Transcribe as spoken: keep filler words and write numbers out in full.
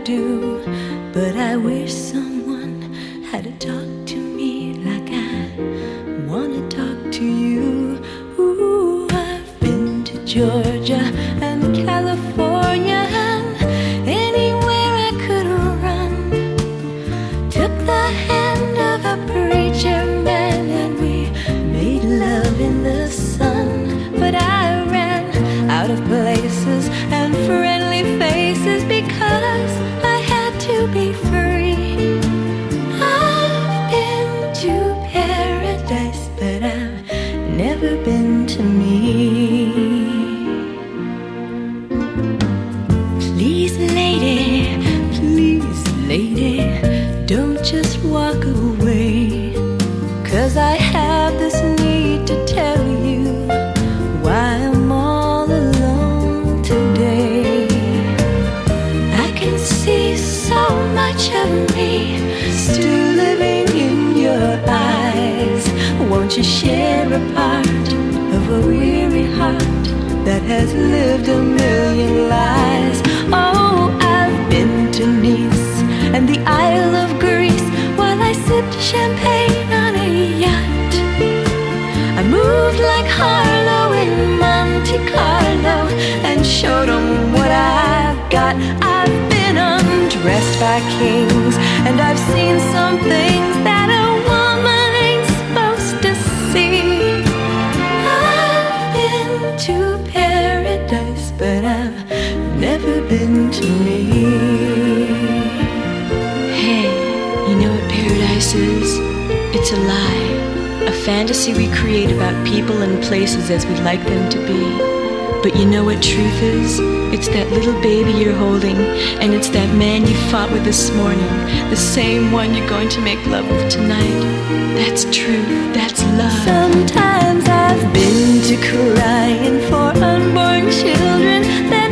do, but I wish someone had talked to me like I wanna talk to you. Ooh, I've been to Georgia and California and anywhere I could run. Took the hand of a preacher man and we made love in the sun. But I ran out of places and friendly faces because I had to be free. I've been to paradise, but I've never been to me. Please, lady, please, lady, don't just walk away, 'cause I have this need to tell you why I'm all alone today. I can see so much of me still living in your eyes. Won't you share a part of a weary heart that has lived a million lives? Oh, I've been to Nice and the Isle of Greece while I sipped champagne on a yacht. I moved like Harlow in Monte Carlo and showed them what I've got. I've been undressed by kings and I've seen some things that a woman ain't supposed to see. I've been to paradise, but I've never been to me. Hey, you know what paradise is? It's a lie. A fantasy we create about people and places as we'd like them to be. But you know what truth is? It's that little baby you're holding, and it's that man you fought with this morning, the same one you're going to make love with tonight. That's truth, that's love. Sometimes I've been to crying for unborn children.